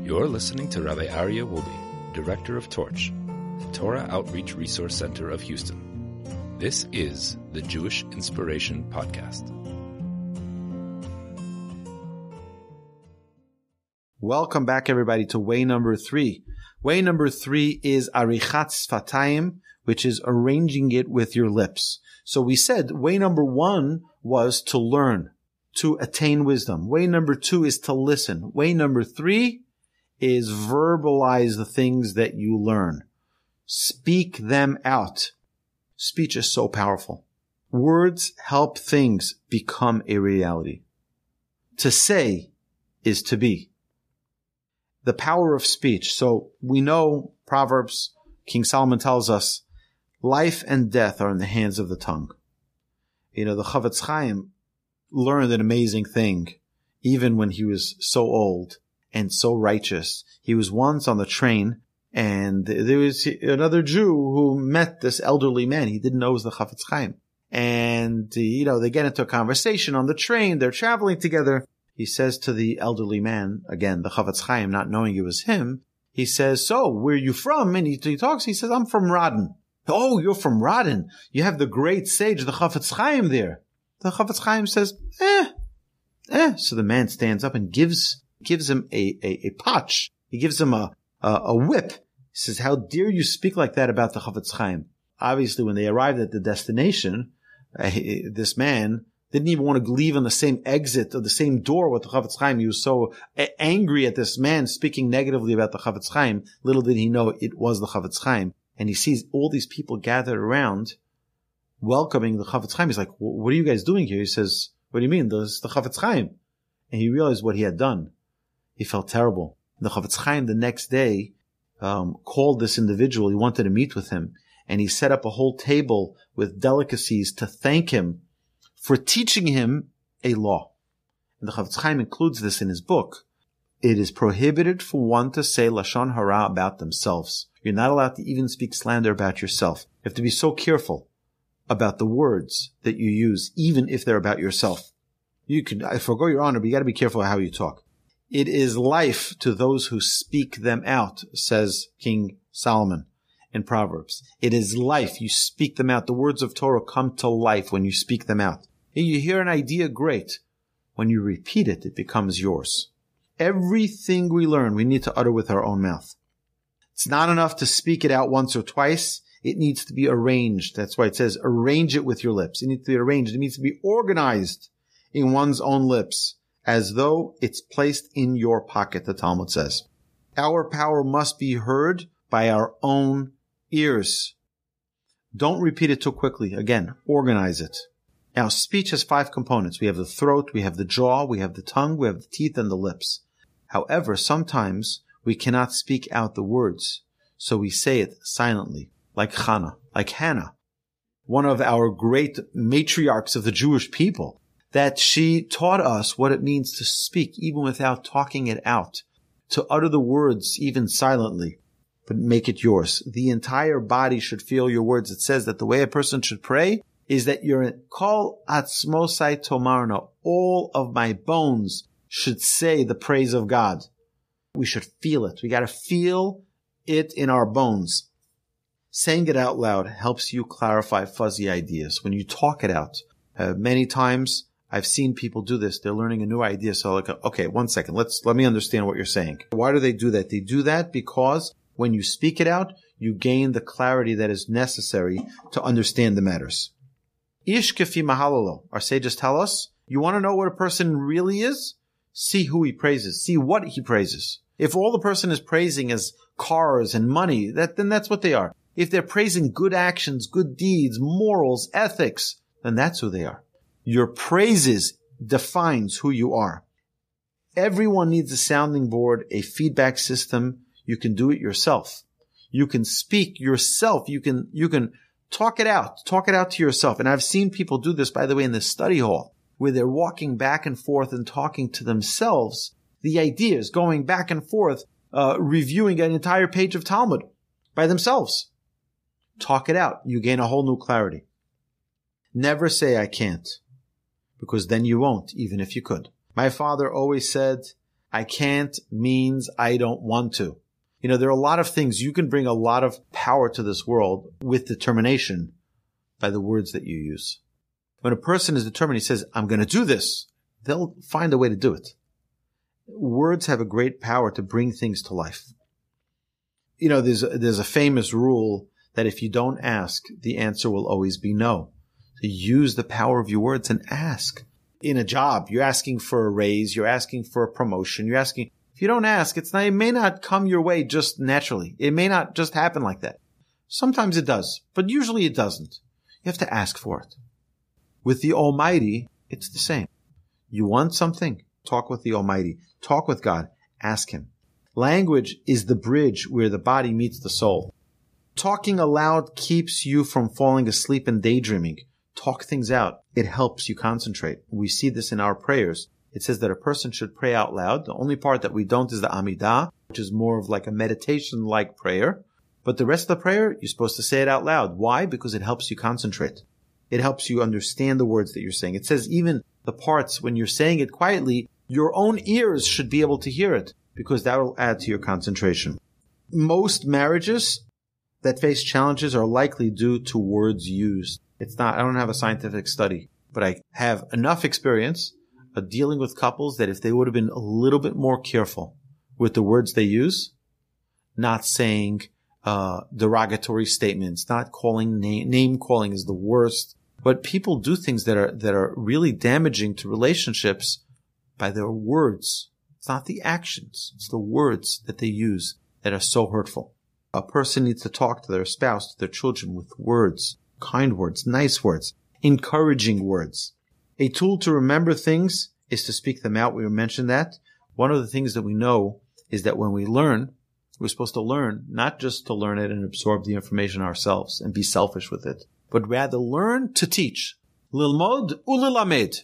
You're listening to Rabbi Aryeh Wolbe, Director of Torch, the Torah Outreach Resource Center of Houston. This is the Jewish Inspiration Podcast. Welcome back, everybody, to way number 3. Way number 3 is Arichat Sfatayim, which is arranging it with your lips. So we said way number 1 was to learn, to attain wisdom. Way number 2 is to listen. Way number 3 is verbalize the things that you learn. Speak them out. Speech is so powerful. Words help things become a reality. To say is to be. The power of speech. So we know Proverbs, King Solomon tells us, life and death are in the hands of the tongue. You know, the Chofetz Chaim learned an amazing thing, even when he was so old and so righteous. He was once on the train, and there was another Jew who met this elderly man. He didn't know it was the Chofetz Chaim. And, they get into a conversation on the train. They're traveling together. He says to the elderly man, again, the Chofetz Chaim, not knowing it was him, he says, so, where are you from? And he talks, he says, I'm from Radin. Oh, you're from Radin. You have the great sage, the Chofetz Chaim there. The Chofetz Chaim says, So the man stands up and gives him a potch. He gives him a whip. He says, how dare you speak like that about the Chofetz Chaim? Obviously, when they arrived at the destination, this man didn't even want to leave on the same exit or the same door with the Chofetz Chaim. He was so angry at this man speaking negatively about the Chofetz Chaim. Little did he know it was the Chofetz Chaim. And he sees all these people gathered around welcoming the Chofetz Chaim. He's like, what are you guys doing here? He says, what do you mean? This is the Chofetz Chaim. And he realized what he had done. He felt terrible. The Chofetz Chaim the next day called this individual. He wanted to meet with him. And he set up a whole table with delicacies to thank him for teaching him a law. And the Chofetz Chaim includes this in his book. It is prohibited for one to say Lashon Hara about themselves. You're not allowed to even speak slander about yourself. You have to be so careful about the words that you use, even if they're about yourself. I forgo your honor, but you got to be careful how you talk. It is life to those who speak them out, says King Solomon in Proverbs. It is life. You speak them out. The words of Torah come to life when you speak them out. You hear an idea, great. When you repeat it, it becomes yours. Everything we learn, we need to utter with our own mouth. It's not enough to speak it out once or twice. It needs to be arranged. That's why it says arrange it with your lips. It needs to be arranged. It needs to be organized in one's own lips, as though it's placed in your pocket, the Talmud says. Our power must be heard by our own ears. Don't repeat it too quickly. Again, organize it. Now, speech has 5 components. We have the throat, we have the jaw, we have the tongue, we have the teeth, and the lips. However, sometimes we cannot speak out the words, so we say it silently, like Hannah, one of our great matriarchs of the Jewish people, that she taught us what it means to speak even without talking it out, to utter the words even silently, but make it yours. The entire body should feel your words. It says that the way a person should pray is that you're Kol Atzmosai Tomarna, all of my bones should say the praise of God. We should feel it. We got to feel it in our bones. Saying it out loud helps you clarify fuzzy ideas. When you talk it out, many times I've seen people do this. They're learning a new idea. So like, okay, 1 second. Let me understand what you're saying. Why do they do that? They do that because when you speak it out, you gain the clarity that is necessary to understand the matters. Ish kefi mahalalo. Our sages tell us, you want to know what a person really is? See who he praises. See what he praises. If all the person is praising is cars and money, then that's what they are. If they're praising good actions, good deeds, morals, ethics, then that's who they are. Your praises defines who you are. Everyone needs a sounding board, a feedback system. You can do it yourself. You can speak yourself. You can talk it out to yourself. And I've seen people do this, by the way, in the study hall, where they're walking back and forth and talking to themselves. The ideas going back and forth, reviewing an entire page of Talmud by themselves. Talk it out. You gain a whole new clarity. Never say I can't, because then you won't, even if you could. My father always said, I can't means I don't want to. You know, there are a lot of things. You can bring a lot of power to this world with determination by the words that you use. When a person is determined, he says, I'm going to do this, they'll find a way to do it. Words have a great power to bring things to life. You know, there's a famous rule that if you don't ask, the answer will always be no. So use the power of your words and ask. In a job, you're asking for a raise, you're asking for a promotion, you're asking. If you don't ask, it may not come your way just naturally. It may not just happen like that. Sometimes it does, but usually it doesn't. You have to ask for it. With the Almighty, it's the same. You want something? Talk with the Almighty. Talk with God. Ask Him. Language is the bridge where the body meets the soul. Talking aloud keeps you from falling asleep and daydreaming. Talk things out. It helps you concentrate. We see this in our prayers. It says that a person should pray out loud. The only part that we don't is the Amidah, which is more of like a meditation-like prayer. But the rest of the prayer, you're supposed to say it out loud. Why? Because it helps you concentrate. It helps you understand the words that you're saying. It says even the parts, when you're saying it quietly, your own ears should be able to hear it, because that will add to your concentration. Most marriages that face challenges are likely due to words used. I don't have a scientific study, but I have enough experience of dealing with couples that if they would have been a little bit more careful with the words they use, not saying derogatory statements, not calling name calling is the worst. But people do things that are really damaging to relationships by their words. It's not the actions, it's the words that they use that are so hurtful. A person needs to talk to their spouse, to their children with words, kind words, nice words, encouraging words. A tool to remember things is to speak them out. We mentioned that. One of the things that we know is that when we learn, we're supposed to learn, not just to learn it and absorb the information ourselves and be selfish with it, but rather learn to teach. Lilmod ulilamed.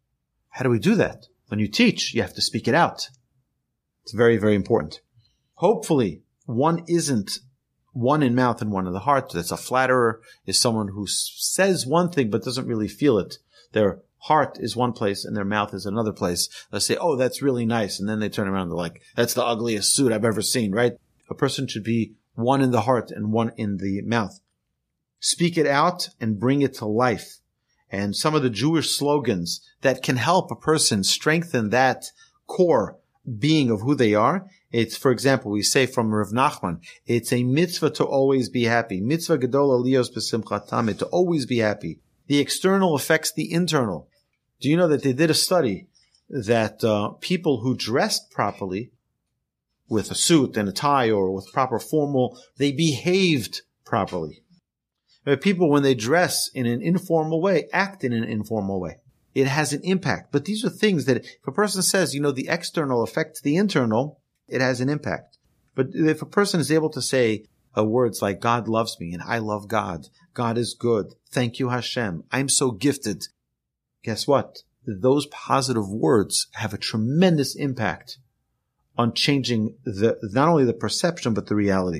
How do we do that? When you teach, you have to speak it out. It's very, very important. Hopefully, one isn't one in mouth and one in the heart. That's a flatterer, is someone who says one thing but doesn't really feel it. Their heart is one place and their mouth is another place. They'll say, oh, that's really nice. And then they turn around and they're like, that's the ugliest suit I've ever seen, right? A person should be one in the heart and one in the mouth. Speak it out and bring it to life. And some of the Jewish slogans that can help a person strengthen that core being of who they are. It's, for example, we say from Rav Nachman, it's a mitzvah to always be happy. Mitzvah gedola lios b'simchat tamid, to always be happy. The external affects the internal. Do you know that they did a study that people who dressed properly with a suit and a tie or with proper formal, they behaved properly. People, when they dress in an informal way, act in an informal way. It has an impact. But these are things that if a person says, the external affects the internal, it has an impact. But if a person is able to say words like, God loves me and I love God, God is good, thank you Hashem, I'm so gifted, guess what? Those positive words have a tremendous impact on changing not only the perception, but the reality.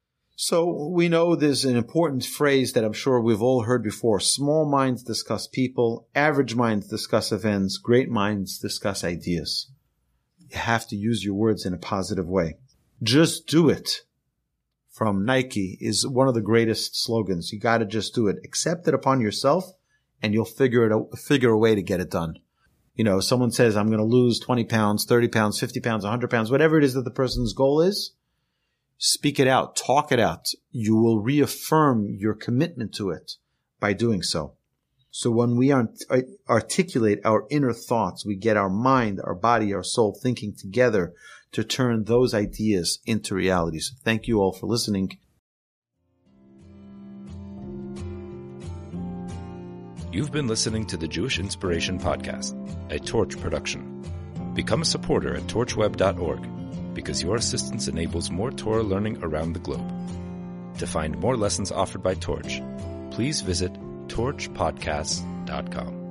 So we know there's an important phrase that I'm sure we've all heard before. Small minds discuss people, average minds discuss events, great minds discuss ideas. You have to use your words in a positive way. Just do it, from Nike, is one of the greatest slogans. You got to just do it. Accept it upon yourself and you'll figure a way to get it done. Someone says, I'm going to lose 20 pounds, 30 pounds, 50 pounds, 100 pounds, whatever it is that the person's goal is. Speak it out. Talk it out. You will reaffirm your commitment to it by doing so. So when we articulate our inner thoughts, we get our mind, our body, our soul thinking together to turn those ideas into realities. Thank you all for listening. You've been listening to the Jewish Inspiration Podcast, a Torch production. Become a supporter at torchweb.org, because your assistance enables more Torah learning around the globe. To find more lessons offered by Torch, please visit torchpodcasts.com.